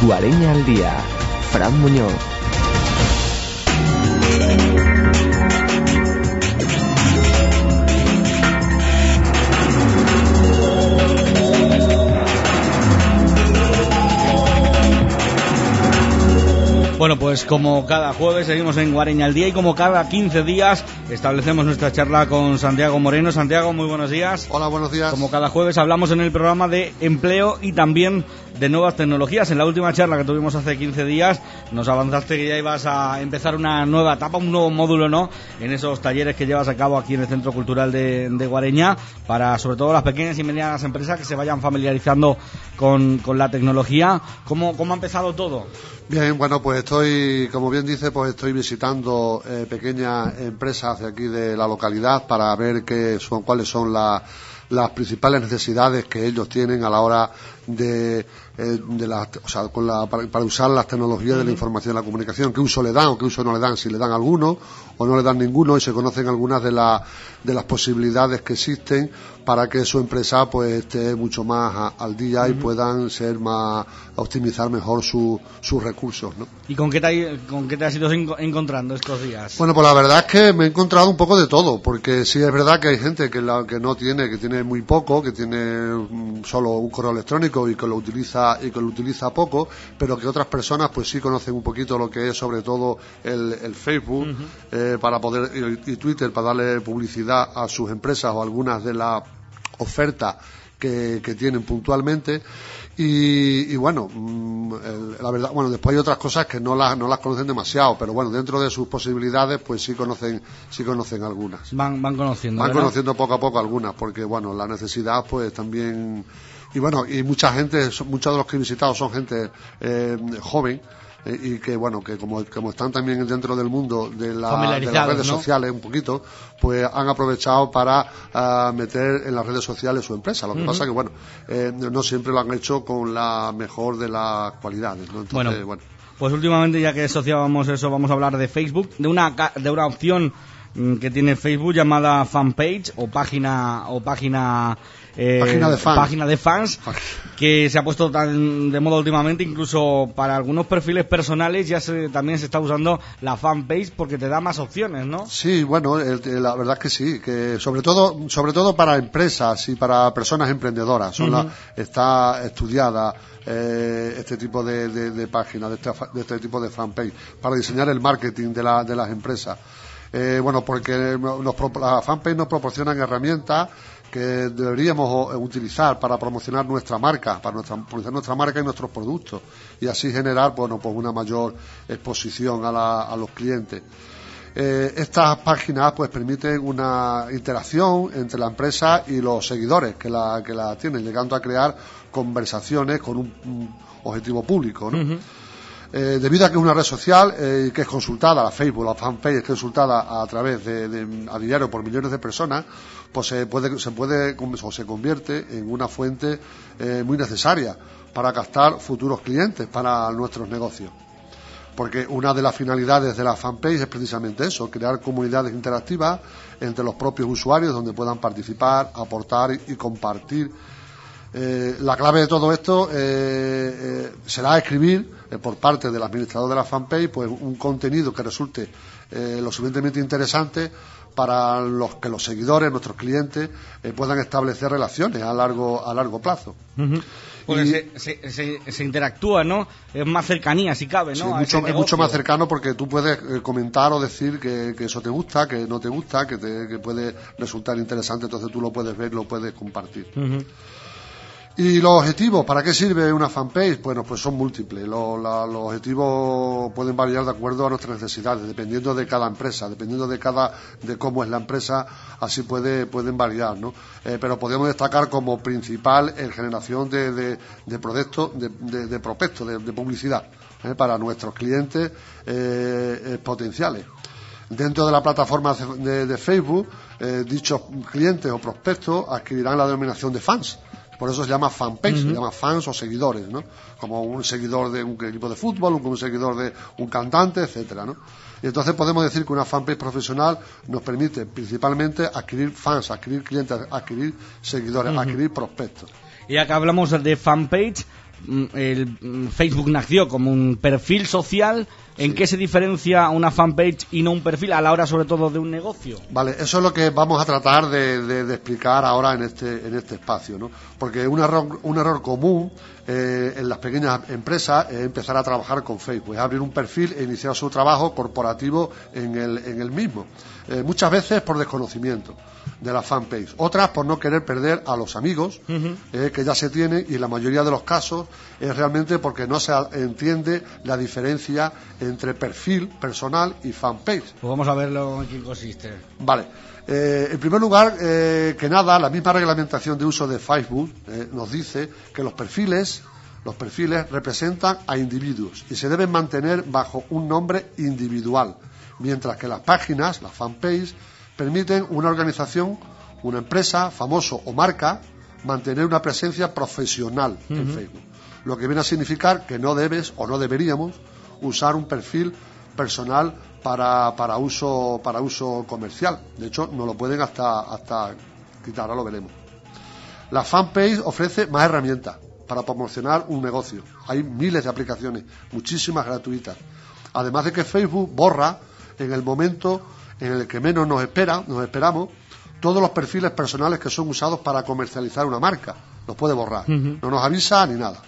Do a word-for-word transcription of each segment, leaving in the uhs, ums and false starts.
Guareña al día. Fran Muñoz. Bueno, pues como cada jueves seguimos en Guareña al día y como cada quince días establecemos nuestra charla con Santiago Moreno. Santiago, muy buenos días. Hola, buenos días. Como cada jueves hablamos en el programa de empleo y también de nuevas tecnologías. En la última charla que tuvimos hace quince días nos avanzaste que ya ibas a empezar una nueva etapa, un nuevo módulo, ¿no?, en esos talleres que llevas a cabo aquí en el Centro Cultural de, de Guareña, para sobre todo las pequeñas y medianas empresas que se vayan familiarizando con, con la tecnología. ¿Cómo, cómo ha empezado todo? Bien, bueno, pues estoy, como bien dice, pues estoy visitando eh, pequeñas empresas de aquí de la localidad para ver qué son, cuáles son la, las principales necesidades que ellos tienen a la hora de, eh, de la, o sea, con la, para, para usar las tecnologías de la información y la comunicación, qué uso le dan o qué uso no le dan, si le dan alguno o no le dan ninguno, y se conocen algunas de, la, de las posibilidades que existen para que su empresa pues esté mucho más a, al día uh-huh. y puedan ser más, optimizar mejor su, sus recursos, ¿no? ¿Y con qué, te, con qué te has ido encontrando estos días? Bueno, pues la verdad es que me he encontrado un poco de todo, porque sí es verdad que hay gente que, la, que no tiene, que tiene muy poco, que tiene um, solo un correo electrónico y que lo utiliza y que lo utiliza poco, pero que otras personas pues sí conocen un poquito lo que es sobre todo el, el Facebook uh-huh. eh, para poder y, y Twitter para darle publicidad a sus empresas o algunas de las ofertas que, que tienen puntualmente. Y, y bueno, el, la verdad, bueno, después hay otras cosas que no las no las conocen demasiado, pero bueno, dentro de sus posibilidades, pues sí conocen sí conocen algunas. Van van conociendo. Van ¿verdad? conociendo poco a poco algunas, porque bueno, la necesidad, pues también, y bueno, y mucha gente, muchos de los que he visitado son gente eh, joven. Y que bueno, que como, como están también dentro del mundo de, la, de las redes ¿no? sociales un poquito, pues han aprovechado para uh, meter en las redes sociales su empresa. Lo que uh-huh. pasa que bueno, eh, no siempre lo han hecho con la mejor de las cualidades, ¿no? Entonces, bueno, bueno, pues últimamente, ya que asociábamos eso, vamos a hablar de Facebook, de una de una opción que tiene Facebook llamada fanpage o página o página eh, página de fans, página de fans que se ha puesto tan de moda últimamente, incluso para algunos perfiles personales ya se, también se está usando la fanpage porque te da más opciones, ¿no? Sí, bueno, el, la verdad es que sí, que sobre todo sobre todo para empresas y para personas emprendedoras son uh-huh. la, está estudiada eh, este tipo de, de, de páginas, de este, de este tipo de fanpage para diseñar el marketing de, la, de las empresas. Eh, bueno, porque nos, la fanpage nos proporcionan herramientas que deberíamos utilizar para promocionar nuestra marca, para nuestra, promocionar nuestra marca y nuestros productos, y así generar, bueno, pues una mayor exposición a, la, a los clientes. Eh, estas páginas pues permiten una interacción entre la empresa y los seguidores que la, que la tienen, llegando a crear conversaciones con un, un objetivo público, ¿no? Uh-huh. Eh, debido a que es una red social eh, que es consultada, la Facebook, la fanpage es consultada a través de, de a diario por millones de personas, pues se puede se puede o se convierte en una fuente eh, muy necesaria para captar futuros clientes para nuestros negocios. Porque una de las finalidades de la fanpage es precisamente eso, crear comunidades interactivas entre los propios usuarios donde puedan participar, aportar y, y compartir. Eh, la clave de todo esto eh, eh, será escribir eh, por parte del administrador de la fanpage pues un contenido que resulte eh, lo suficientemente interesante para los que los seguidores, nuestros clientes, eh, puedan establecer relaciones a largo a largo plazo. Uh-huh. Porque y, se, se, se, se interactúa, ¿no? Es más cercanía, si cabe, ¿no? Sí, mucho, es mucho más cercano porque tú puedes eh, comentar o decir que, que eso te gusta, que no te gusta, que, te, que puede resultar interesante, entonces tú lo puedes ver, lo puedes compartir. Uh-huh. ¿Y los objetivos? ¿Para qué sirve una fanpage? Bueno, pues son múltiples. Los, la, los objetivos pueden variar de acuerdo a nuestras necesidades, dependiendo de cada empresa, dependiendo de cada de cómo es la empresa, así puede pueden variar, ¿no? Eh, pero podemos destacar como principal en generación de, de, de proyectos, de, de, de prospectos, de, de publicidad, ¿eh? para nuestros clientes eh, eh, potenciales. Dentro de la plataforma de, de Facebook, eh, dichos clientes o prospectos adquirirán la denominación de fans. Por eso se llama fanpage, uh-huh. se llama fans o seguidores, ¿no? Como un seguidor de un equipo de fútbol, un, un seguidor de un cantante, etcétera, ¿no? Y entonces podemos decir que una fanpage profesional nos permite principalmente adquirir fans, adquirir clientes, adquirir seguidores, uh-huh. adquirir prospectos. Y acá hablamos de fanpage, el Facebook nació como un perfil social. ¿En sí. qué se diferencia una fanpage y no un perfil a la hora, sobre todo, de un negocio? Vale, eso es lo que vamos a tratar de, de, de explicar ahora en este en este espacio, ¿no? Porque un error un error común eh, en las pequeñas empresas es empezar a trabajar con Facebook, es abrir un perfil e iniciar su trabajo corporativo en el en el mismo. Eh, muchas veces por desconocimiento de la fanpage, otras por no querer perder a los amigos uh-huh. eh, que ya se tienen, y en la mayoría de los casos es realmente porque no se entiende la diferencia entre perfil personal y fanpage. Pues vamos a verlo en qué consiste. Vale. Eh, en primer lugar, eh, que nada, la misma reglamentación de uso de Facebook eh, nos dice que los perfiles los perfiles representan a individuos y se deben mantener bajo un nombre individual, mientras que las páginas, las fanpages, permiten una organización, una empresa, famoso o marca, mantener una presencia profesional uh-huh. en Facebook, lo que viene a significar que no debes o no deberíamos usar un perfil personal para, para uso para uso comercial. De hecho, no lo pueden hasta, hasta quitar, ahora lo veremos. La fanpage ofrece más herramientas para promocionar un negocio. Hay miles de aplicaciones, muchísimas gratuitas. Además de que Facebook borra en el momento en el que menos nos espera, nos esperamos, todos los perfiles personales que son usados para comercializar una marca. Los puede borrar. Uh-huh. No nos avisa ni nada.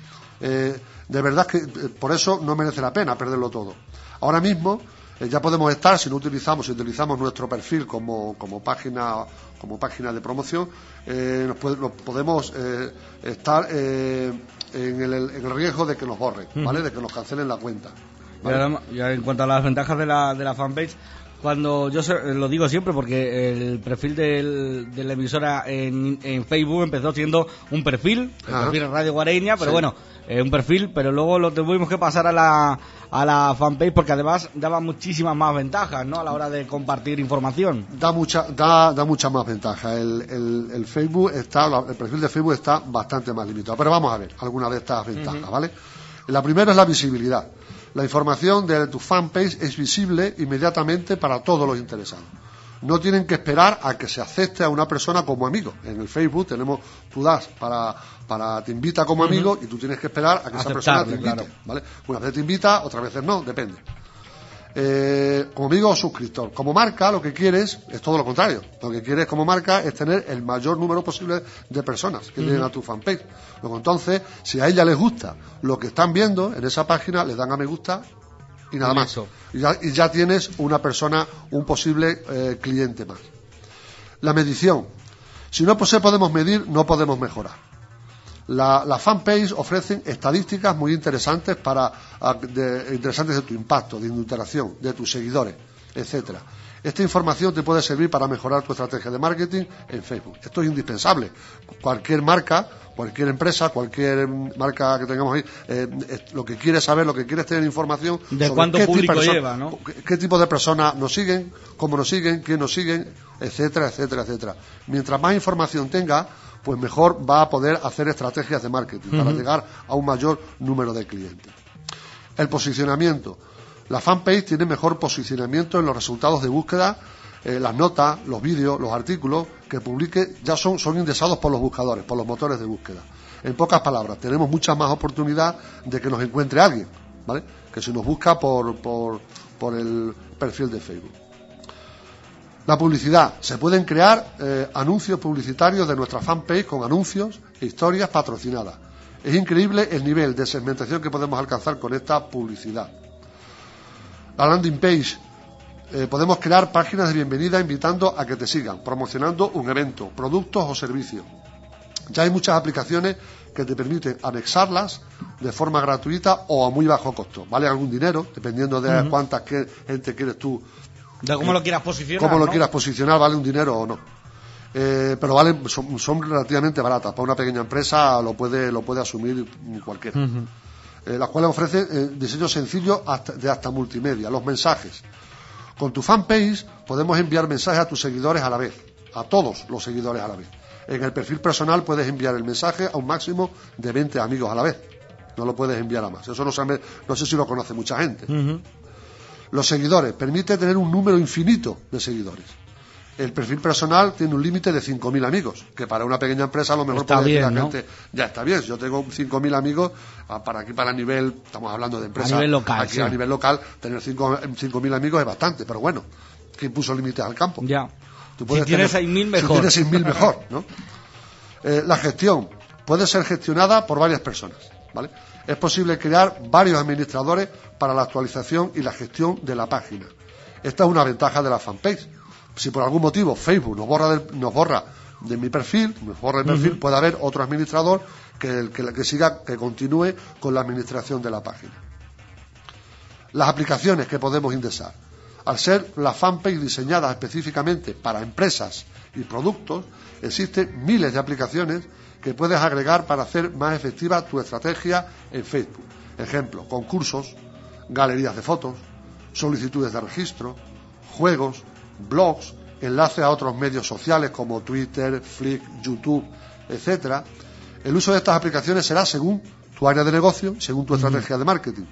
Eh, de verdad que eh, por eso no merece la pena perderlo todo. Ahora mismo eh, ya podemos estar, si no utilizamos, si utilizamos nuestro perfil como, como página como página de promoción, eh, nos, puede, nos podemos eh, estar eh, en, el, en el riesgo de que nos borren, ¿vale? Uh-huh. De que nos cancelen la cuenta. ¿Vale? Y en cuanto a las ventajas de la, de la fanpage, cuando yo se, lo digo siempre porque el perfil del, de la emisora en, en Facebook empezó siendo un perfil, el Ajá. perfil Radio Guareña, pero sí. bueno, eh, un perfil, pero luego lo tuvimos que pasar a la a la fanpage porque además daba muchísimas más ventajas, ¿no? A la hora de compartir información. Da mucha da da muchas más ventajas. El, el, el Facebook está el perfil de Facebook está bastante más limitado, pero vamos a ver algunas de estas ventajas, uh-huh. ¿vale? La primera es la visibilidad. La información de tu fanpage es visible inmediatamente para todos los interesados. No tienen que esperar a que se acepte a una persona como amigo. En el Facebook tenemos, tú das para, para te invita como amigo uh-huh. y tú tienes que esperar a que esa persona te invite. Claro. ¿Vale? Una vez te invita, otras veces no, depende. Eh, como amigo o suscriptor. Como marca, lo que quieres es todo lo contrario. Lo que quieres como marca es tener el mayor número posible de personas que uh-huh. lleguen a tu fanpage. Luego, entonces, si a ella les gusta lo que están viendo en esa página, les dan a me gusta y nada más. Y ya, y ya tienes una persona, un posible eh, cliente más. La medición. Si no pues, podemos medir, no podemos mejorar. La, la fanpage ofrecen estadísticas muy interesantes para de, interesantes de tu impacto, de interacción, de tus seguidores, etcétera. Esta información te puede servir para mejorar tu estrategia de marketing en Facebook. Esto es indispensable. Cualquier marca, cualquier empresa, cualquier marca que tengamos ahí, eh, lo que quiere saber, lo que quiere es tener información de cuánto público lleva, ¿no? Qué, qué tipo de personas nos siguen, cómo nos siguen, quién nos siguen, etcétera, etcétera, etcétera. Mientras más información tenga, pues mejor va a poder hacer estrategias de marketing uh-huh. para llegar a un mayor número de clientes. El posicionamiento. La fanpage tiene mejor posicionamiento en los resultados de búsqueda, eh, las notas, los vídeos, los artículos que publique ya son, son indexados por los buscadores, por los motores de búsqueda. En pocas palabras, tenemos mucha más oportunidad de que nos encuentre alguien, ¿vale? Que si nos busca por, por, por el perfil de Facebook. La publicidad. Se pueden crear eh, anuncios publicitarios de nuestra fanpage con anuncios e historias patrocinadas. Es increíble el nivel de segmentación que podemos alcanzar con esta publicidad. La landing page. Eh, podemos crear páginas de bienvenida invitando a que te sigan, promocionando un evento, productos o servicios. Ya hay muchas aplicaciones que te permiten anexarlas de forma gratuita o a muy bajo costo. Vale algún dinero, dependiendo de uh-huh. cuánta que, gente quieres tú. De cómo lo quieras posicionar. Cómo ¿no? lo quieras posicionar, vale un dinero o no. Eh, pero vale, son, son relativamente baratas. Para una pequeña empresa lo puede, lo puede asumir cualquiera. Uh-huh. Eh, las cuales ofrecen eh, diseño sencillo hasta, de hasta multimedia, los mensajes. Con tu fanpage podemos enviar mensajes a tus seguidores a la vez, a todos los seguidores a la vez. En el perfil personal puedes enviar el mensaje a un máximo de veinte amigos a la vez. No lo puedes enviar a más. Eso no, sabe, no sé si lo conoce mucha gente. Uh-huh. Los seguidores. Permite tener un número infinito de seguidores. El perfil personal tiene un límite de cinco mil amigos, que para una pequeña empresa a lo mejor está puede decir bien, la ¿no? gente, ya está bien, si yo tengo cinco mil amigos, para aquí para nivel, estamos hablando de empresas, a nivel local, aquí sí. a nivel local, tener cinco mil amigos es bastante, pero bueno, ¿quién puso límites al campo? Ya. Tú puedes Si tienes tener- seis mil, mejor. Si tienes seis mil, mejor, ¿no? Eh, la gestión puede ser gestionada por varias personas, ¿vale? Es posible crear varios administradores para la actualización y la gestión de la página. Esta es una ventaja de la fanpage. Si por algún motivo Facebook nos borra, del- nos borra de mi perfil, nos borra el perfil, Uh-huh. puede haber otro administrador que, que, que siga, que continúe con la administración de la página. Las aplicaciones que podemos indexar. Al ser la fanpage diseñada específicamente para empresas y productos, existen miles de aplicaciones que puedes agregar para hacer más efectiva tu estrategia en Facebook. Ejemplo, concursos, galerías de fotos, solicitudes de registro, juegos, blogs, enlaces a otros medios sociales como Twitter, Flick, YouTube, etcétera. El uso de estas aplicaciones será según tu área de negocio, según tu estrategia de marketing.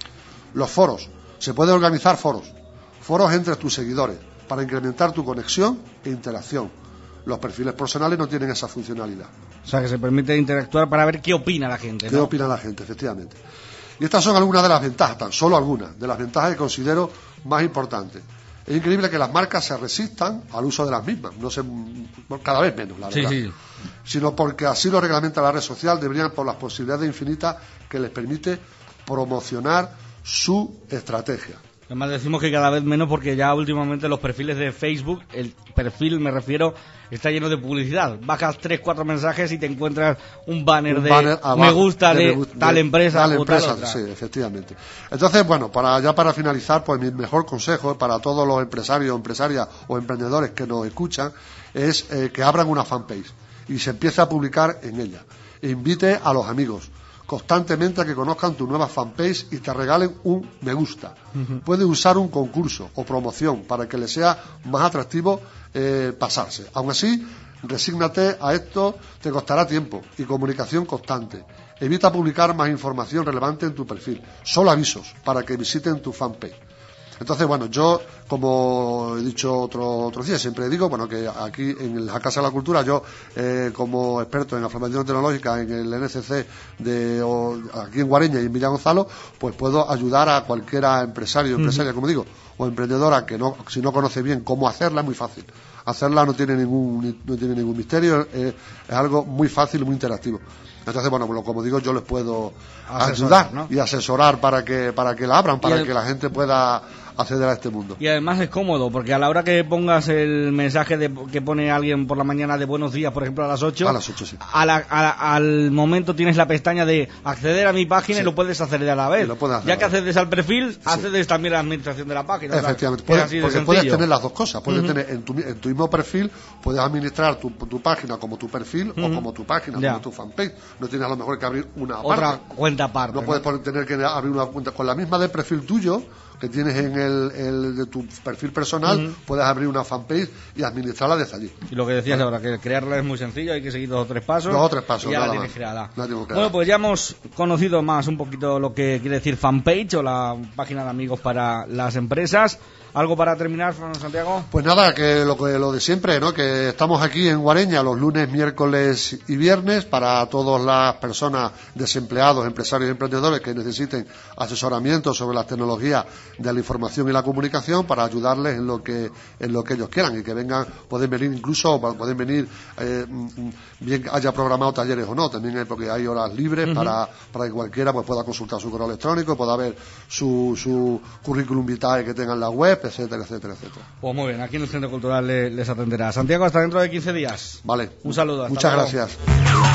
Los foros. Se pueden organizar foros. Foros entre tus seguidores para incrementar tu conexión e interacción. Los perfiles personales no tienen esa funcionalidad. O sea, que se permite interactuar para ver qué opina la gente, ¿Qué ¿no? opina la gente? Efectivamente. Y estas son algunas de las ventajas, tan solo algunas, de las ventajas que considero más importantes. Es increíble que las marcas se resistan al uso de las mismas, no sé, cada vez menos, la Sí, verdad. sí. Sino porque así lo reglamenta la red social, deberían por las posibilidades infinitas que les permite promocionar su estrategia. Además decimos que cada vez menos porque ya últimamente los perfiles de Facebook, el perfil me refiero, está lleno de publicidad. Bajas tres, cuatro mensajes y te encuentras un banner Un de banner abajo, me gusta de, me gu- tal de empresa tal o empresa, tal otra. sí, efectivamente. Entonces, bueno, para ya para finalizar, pues mi mejor consejo para todos los empresarios, empresarias o emprendedores que nos escuchan es eh, que abran una fanpage y se empiece a publicar en ella. E invite a los amigos constantemente a que conozcan tu nueva fanpage y te regalen un me gusta. Uh-huh. Puedes usar un concurso o promoción para que les sea más atractivo eh, pasarse. Aún así, resígnate a esto, te costará tiempo y comunicación constante. Evita publicar más información relevante en tu perfil. Solo avisos para que visiten tu fanpage. Entonces, bueno, yo, como he dicho otro, otros días, siempre digo, bueno, que aquí en la Casa de la Cultura, yo, eh, como experto en la formación tecnológica en el N C C de o, aquí en Guareña y en Villa Gonzalo, pues puedo ayudar a cualquiera empresario, empresaria, uh-huh. como digo, o emprendedora que no, si no conoce bien cómo hacerla, es muy fácil. Hacerla no tiene ningún, no tiene ningún misterio, es, es algo muy fácil y muy interactivo. Entonces, bueno, como digo, yo les puedo asesorar, ayudar, ¿no? Y asesorar para que para que la abran, para el... que la gente pueda acceder a este mundo. Y además es cómodo, porque a la hora que pongas el mensaje de, que pone alguien por la mañana de buenos días, por ejemplo, a las ocho, a las ocho, sí. a la, a la, al momento tienes la pestaña de acceder a mi página, sí. Y lo puedes hacer de a la vez. Ya que accedes al perfil, sí. Accedes también a la administración de la página. Efectivamente, puedes, porque sencillo. Puedes tener las dos cosas. Puedes uh-huh. tener en tu, en tu mismo perfil, puedes administrar tu, tu página como tu perfil uh-huh. o como tu página, ya. Como tu fanpage. No tienes a lo mejor que abrir una otra aparte. cuenta aparte. No, ¿no? Puedes poner, tener que abrir una cuenta con la misma del perfil tuyo que tienes en el, el de tu perfil personal, uh-huh. puedes abrir una fanpage y administrarla desde allí. Y lo que decías ¿vale? ahora, que crearla es muy sencillo, hay que seguir dos o tres pasos. Dos o tres pasos, y ya nada la tienes más. creada. La tengo creada. Bueno, pues ya hemos conocido más un poquito lo que quiere decir fanpage o la página de amigos para las empresas. ¿Algo para terminar, Santiago? Pues nada, que lo, que lo de siempre, ¿no? Que estamos aquí en Guareña los lunes, miércoles y viernes para todas las personas desempleados, empresarios y emprendedores que necesiten asesoramiento sobre las tecnologías de la información y la comunicación para ayudarles en lo que en lo que ellos quieran y que vengan, pueden venir incluso, pueden venir, eh, bien que haya programado talleres o no, también hay, porque hay horas libres uh-huh. para, para que cualquiera pues pueda consultar su correo electrónico, pueda ver su, su currículum vitae que tenga en la web, etcétera, etcétera, etcétera. Pues muy bien, aquí en el Centro Cultural les, les atenderá. Santiago, hasta dentro de quince días. Vale. Un saludo. Hasta Muchas luego. Gracias.